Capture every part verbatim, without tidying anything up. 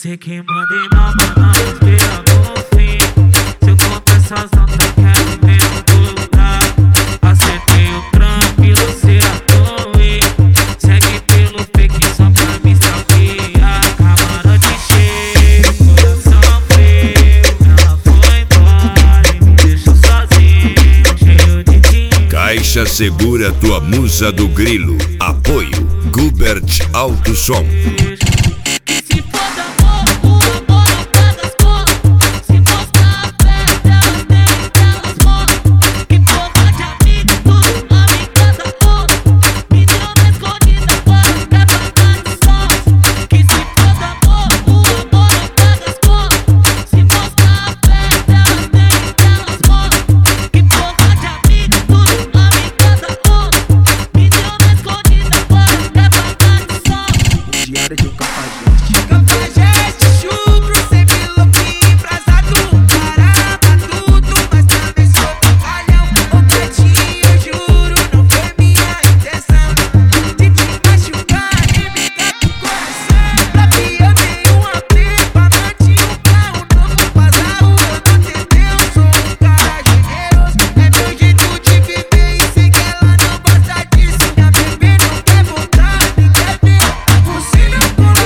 Sei que mandei na mão, esperando no fim. Se eu contar essas notas, quero mesmo voltar. Acertei o tranquilo, cê atoe. Segue pelo fake só pra me safiar. Camarote cheio, coração frio. Ela foi embora e me deixou sozinho, cheio de dinheiro. Caixa Segura, tua musa do grilo. Apoio Gubert Alto Som. De um cafajeste, cafajeste, chupro, sempre louquinho, embrasado. Caramba, tudo, mas também sou pancalhão. Ô gatinho, eu juro, não foi minha intenção de te machucar e me dar pro coração. Pra mim eu dei um apê, pamantinho, um carro novo, bazar. Eu não entendeu, sou um cara generoso. É meu jeito de viver e sei que ela não gosta disso. Minha bebê não quer voltar, nem quer ver você não.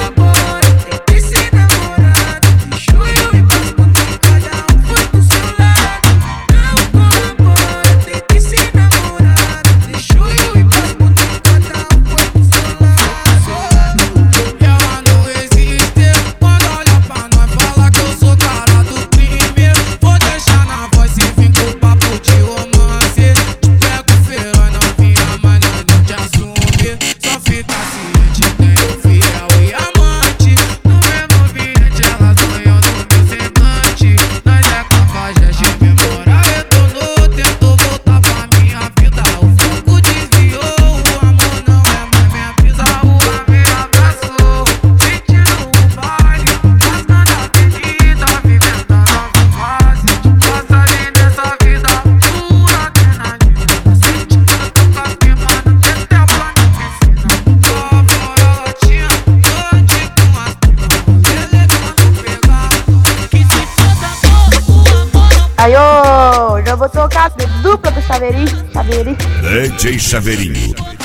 Aí, ô, já vou tocar dupla pro Chaveirinho, Chaveirinho. D J Chaveirinho.